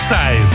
96.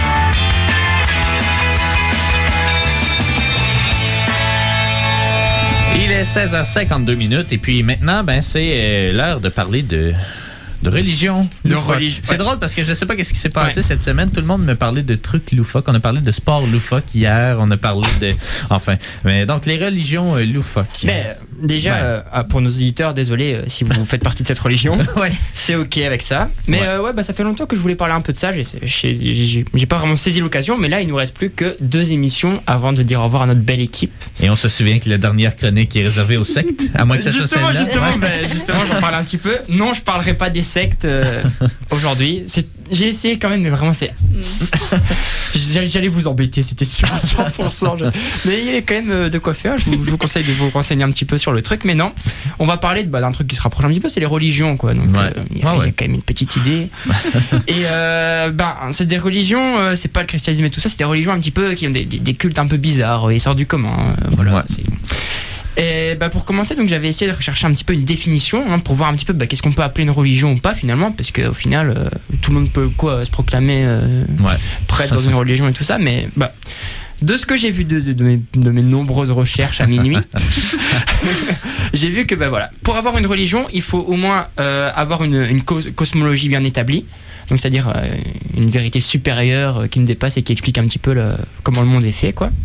Il est 16h52 et puis maintenant, c'est l'heure de parler de religion. C'est drôle parce que je sais pas qu'est-ce qui s'est passé cette semaine. Tout le monde me parlait de trucs loufoques. On a parlé de sport loufoque hier. On a parlé de... Enfin, mais donc les religions loufoques. Mais déjà, pour nos auditeurs, désolé si vous faites partie de cette religion. C'est ok avec ça. Mais ça fait longtemps que je voulais parler un peu de ça. J'ai pas vraiment saisi l'occasion, mais là, il nous reste plus que 2 émissions avant de dire au revoir à notre belle équipe. Et on se souvient que la dernière chronique est réservée aux sectes, à moins que ça soit celle-là. Justement, j'en parle un petit peu. Non, je parlerai pas des sectes aujourd'hui. J'ai essayé quand même, mais vraiment j'allais vous embêter, c'était sûr à 100%. Mais il y a quand même de quoi faire. Je vous conseille de vous renseigner un petit peu sur le truc. Mais non, on va parler d'un truc qui se rapproche un petit peu, c'est les religions, quoi. Donc il y a quand même une petite idée. Et c'est des religions, c'est pas le christianisme et tout ça, c'est des religions un petit peu qui ont des cultes un peu bizarres, ils sortent du commun. Et pour commencer, donc j'avais essayé de rechercher un petit peu une définition pour voir un petit peu qu'est-ce qu'on peut appeler une religion ou pas finalement, parce qu'au final tout le monde peut se proclamer prêtre dans une religion et tout ça, mais de ce que j'ai vu de mes nombreuses recherches à minuit, j'ai vu que pour avoir une religion, il faut au moins avoir une cosmologie bien établie. Donc c'est-à-dire une vérité supérieure qui nous dépasse et qui explique un petit peu comment le monde est fait, quoi.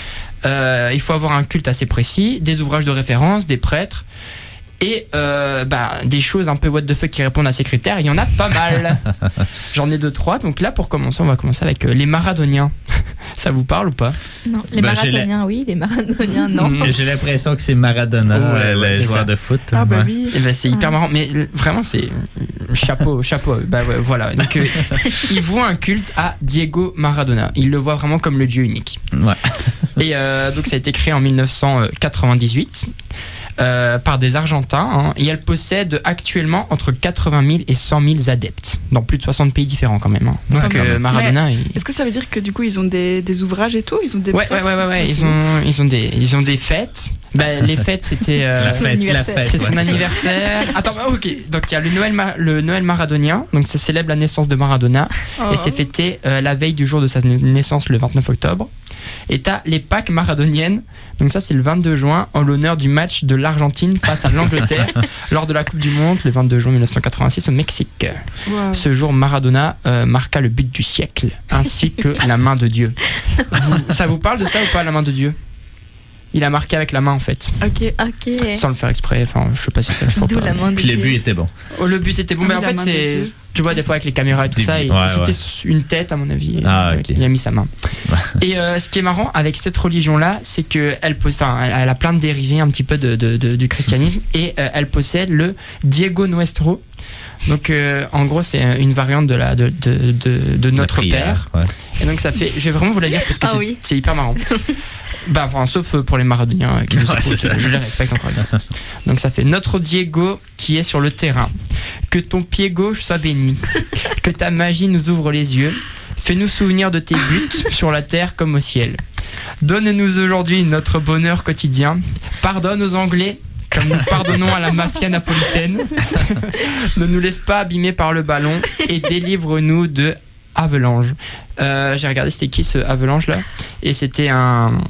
Il faut avoir un culte assez précis, des ouvrages de référence, des prêtres et des choses un peu what the fuck qui répondent à ces critères. Il y en a pas mal. J'en ai 2-3. Donc là, pour commencer, on va commencer avec les maradoniens. Ça vous parle ou pas? Non, les marathoniens, oui, les maradoniens, non. J'ai l'impression que c'est Maradona, le joueur de foot. Ah oui. Et c'est hyper marrant, mais vraiment c'est chapeau. Voilà. Donc il voit un culte à Diego Maradona. Il le voit vraiment comme le dieu unique. Et donc ça a été créé en 1998. Par des Argentins, et elle possède actuellement entre 80 000 et 100 000 adeptes dans plus de 60 pays différents quand même. Donc Maradona. Est-ce que ça veut dire que du coup ils ont des ouvrages et tout, ils ont des ils ont des fêtes. Les fêtes c'était c'est son anniversaire. Attends, ok. Donc il y a le Noël maradonien. Donc ça célèbre la naissance de Maradona et c'est fêté la veille du jour de sa naissance, le 29 octobre. Et t'as les Pâques maradoniennes. Donc ça c'est le 22 juin en l'honneur du match de l'Argentine face à l'Angleterre lors de la Coupe du Monde le 22 juin 1986 au Mexique. Ce jour Maradona marqua le but du siècle ainsi que la main de Dieu. Ça vous parle de ça ou pas, la main de Dieu? Il a marqué avec la main en fait. Ok. Sans le faire exprès, je sais pas si c'est exprès. D'où la main de Puis Dieu. le but était bon. Le but était bon, mais en fait c'est... Tu vois des fois avec les caméras et tout ça, c'était une tête à mon avis. Il a mis sa main. Et ce qui est marrant avec cette religion-là, c'est qu'elle a plein de dérivés un petit peu du christianisme et elle possède le Diego Nuestro. Donc en gros c'est une variante de notre Père. Et donc ça fait, je vais vraiment vous la dire parce que c'est hyper marrant. Sauf pour les maradoniens qui nous écoutent, je les respecte encore une fois. Donc ça fait: notre Diego qui est sur le terrain, que ton pied gauche soit béni, que ta magie nous ouvre les yeux, fais-nous souvenir de tes buts sur la terre comme au ciel. Donne-nous aujourd'hui notre bonheur quotidien, pardonne aux Anglais comme nous pardonnons à la mafia napolitaine, ne nous laisse pas abîmer par le ballon et délivre-nous de Avalanche. J'ai regardé c'était qui ce Avalanche là, et c'était un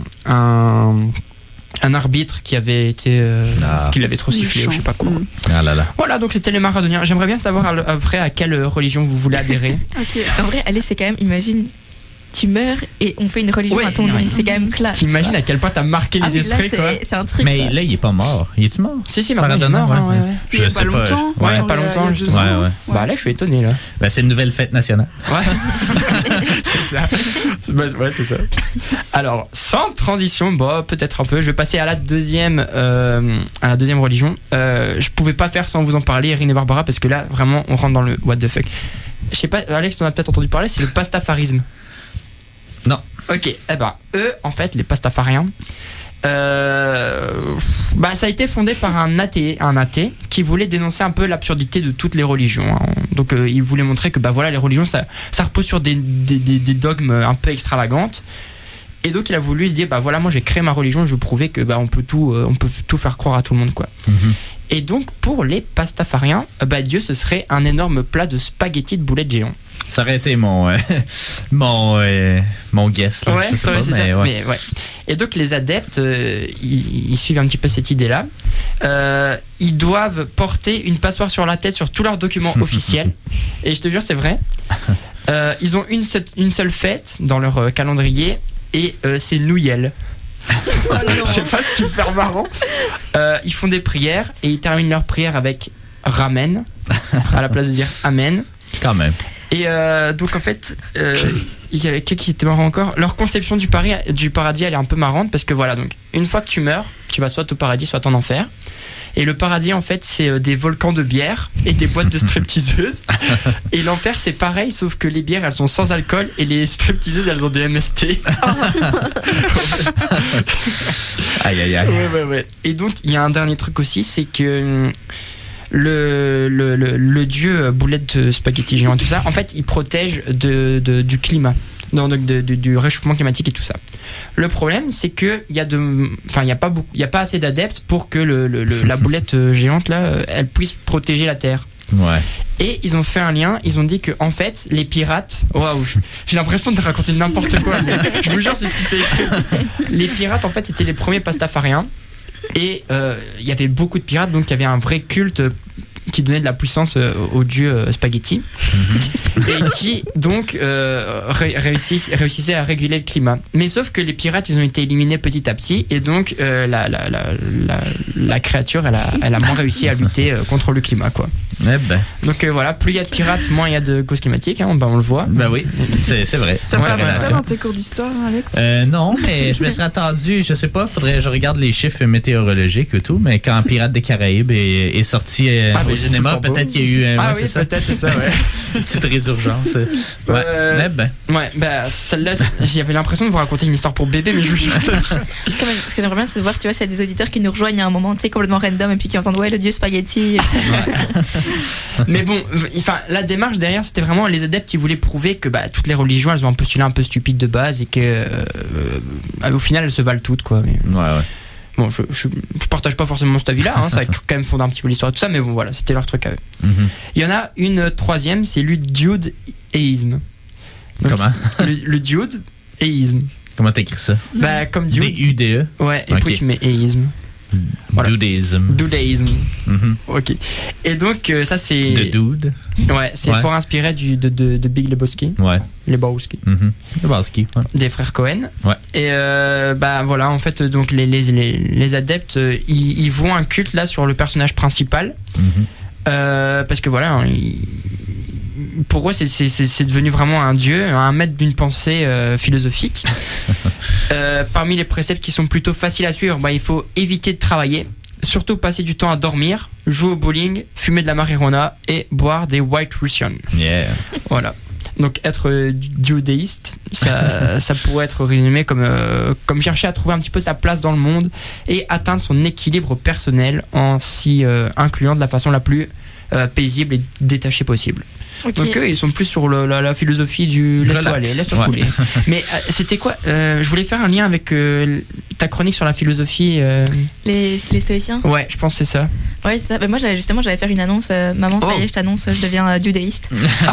arbitre qui avait été qui l'avait trop sifflé ou je sais pas quoi. Voilà, donc c'était les maradoniens. J'aimerais bien savoir après à quelle religion vous voulez adhérer. En vrai, allez, c'est quand même, imagine, tu meurs et on fait une religion à ton nom, c'est quand même classe. T'imagines à quel point t'as marqué les esprits, quoi. C'est un truc. Mais là il est pas mort. Il est mort? Si, maintenant il est mort. Il y a pas longtemps. Pas longtemps justement. Là je suis étonné là. C'est une nouvelle fête nationale. C'est ça. C'est ça. Alors sans transition, peut-être un peu, je vais passer à la deuxième religion. Je pouvais pas faire sans vous en parler, Erin et Barbara, parce que là vraiment on rentre dans le what the fuck. Je sais pas, Alex, t'en as peut-être entendu parler, c'est le pastafarisme. Non. Ok, eux, en fait, les pastafariens, ça a été fondé par un athée qui voulait dénoncer un peu l'absurdité de toutes les religions. Donc, il voulait montrer que, les religions, ça repose sur des dogmes un peu extravagantes. Et donc, il a voulu se dire, moi, j'ai créé ma religion, je veux prouver que, on peut tout faire croire à tout le monde, quoi. Et donc, pour les pastafariens, Dieu, ce serait un énorme plat de spaghettis de boulettes géants. Ça aurait été mon guess. Là, ouais, c'est ça. Ouais. Mais, ouais. Et donc les adeptes, ils suivent un petit peu cette idée-là. Ils doivent porter une passoire sur la tête sur tous leurs documents officiels. Et je te jure, c'est vrai. Ils ont une seule fête dans leur calendrier et c'est Noël. Oh C'est pas super marrant. Ils font des prières et ils terminent leurs prières avec Ramen à la place de dire Amen. Quand même. Et donc en fait, il y avait quelqu'un qui était marrant encore. Leur conception du paradis, elle est un peu marrante parce que voilà, donc une fois que tu meurs, tu vas soit au paradis, soit en enfer. Et le paradis, en fait, c'est des volcans de bière et des boîtes de stripteaseuses. Et l'enfer, c'est pareil, sauf que les bières, elles sont sans alcool et les stripteaseuses, elles ont des MST. Aïe. Ouais. Et donc, il y a un dernier truc aussi, c'est que le dieu boulette de spaghetti géant et tout ça, en fait, il protège du climat. Donc du réchauffement climatique et tout ça. Le problème, c'est que il y a pas assez d'adeptes pour que la boulette géante là, elle puisse protéger la Terre. Ouais. Et ils ont fait un lien. Ils ont dit que en fait, les pirates. Waouh, j'ai l'impression de raconter n'importe quoi. Mais je vous jure, c'est ce qui fait écrit. Les pirates, en fait, étaient les premiers pastafariens. Et il y avait beaucoup de pirates, donc il y avait un vrai culte qui donnait de la puissance au dieu spaghetti et qui donc réussissait à réguler le climat. Mais sauf que les pirates, ils ont été éliminés petit à petit et donc la créature elle a moins réussi à lutter contre le climat quoi. Donc voilà, plus il y a de pirates, moins il y a de causes climatiques, hein, on le voit. Ben oui, c'est vrai. Ça parle ça dans tes cours d'histoire, Alex? Non, mais je me serais attendu, je sais pas, faudrait que je regarde les chiffres météorologiques et tout, mais quand Pirates des Caraïbes est sorti au cinéma, peut-être qu'il y a eu peut-être c'est ça, ouais. Une petite résurgence. Celle-là, j'avais l'impression de vous raconter une histoire pour bébé, mais je vous jure. Ce que j'aimerais bien, c'est voir, tu vois, s'il y a des auditeurs qui nous rejoignent à un moment, tu sais, complètement random et puis qui entendent, ouais, le dieu spaghetti. Mais bon, enfin, la démarche derrière, c'était vraiment les adeptes qui voulaient prouver que toutes les religions, elles ont un postulat un peu stupide de base et que au final, elles se valent toutes, quoi. Mais... Ouais. Bon, je partage pas forcément cet avis-là, hein, ça a quand même fondé un petit peu l'histoire et tout ça, mais bon, voilà, c'était leur truc à eux. Il y en a une troisième, c'est l'udjudaïsme. Comment? Le dude-éisme. Comment t'écris ça? Comme dude. D-U-D-E? Ouais, et puis tu mets éisme. Voilà. Dudeism. Ok. Et donc ça c'est. De dude. Ouais, c'est fort inspiré de Big Lebowski. Ouais. Lebowski. Lebowski. Ouais. Des frères Cohen. Ouais. Et voilà, en fait, donc les adeptes, ils vont un culte là sur le personnage principal. Parce que voilà, pour eux, c'est devenu vraiment un dieu, un maître d'une pensée philosophique. Parmi les préceptes qui sont plutôt faciles à suivre, il faut éviter de travailler, surtout passer du temps à dormir, jouer au bowling, fumer de la marijuana et boire des White Russian. Yeah. Voilà. Donc être duodéiste, ça pourrait être résumé comme chercher à trouver un petit peu sa place dans le monde et atteindre son équilibre personnel en s'y incluant de la façon la plus paisible et détachée possible. Okay. Donc eux, ils sont plus sur la philosophie du laisse-toi aller, laisse-toi couler. Mais c'était quoi je voulais faire un lien avec ta chronique sur la philosophie. Les stoïciens. Ouais, je pense que c'est ça. Ouais, c'est ça. Moi, j'allais faire une annonce. Maman, ça y est, je t'annonce, je deviens duodéiste.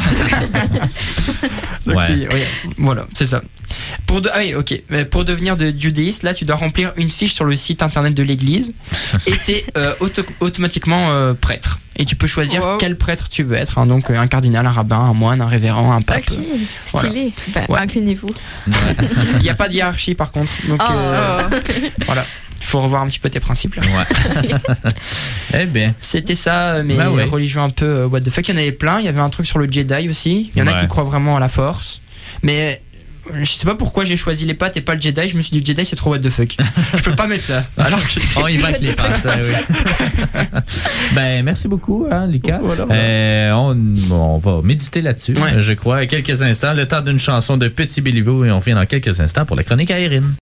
Ouais, voilà, c'est ça. Pour devenir duodéiste, là, tu dois remplir une fiche sur le site internet de l'église et t'es automatiquement prêtre. Et tu peux choisir quel prêtre tu veux être, hein, donc un cardinal, un rabbin, un moine, un révérend, un pape. Ok, stylé. Inclinez-vous. Il n'y a pas de hiérarchie par contre, donc voilà. Il faut revoir un petit peu tes principes là. Eh bien. C'était ça, mes religions un peu what the fuck. Il y en avait plein. Il y avait un truc sur le Jedi aussi. Il y en a qui croient vraiment à la Force. Mais je sais pas pourquoi j'ai choisi les pattes et pas le Jedi. Je me suis dit le Jedi c'est trop what the fuck. Je peux pas mettre ça. Alors que on y va avec les pattes. Merci beaucoup, hein, Lucas. Voilà. On va méditer là-dessus. Je crois quelques instants. Le temps d'une chanson de Petit Béliveau et on revient dans quelques instants pour la chronique aérienne.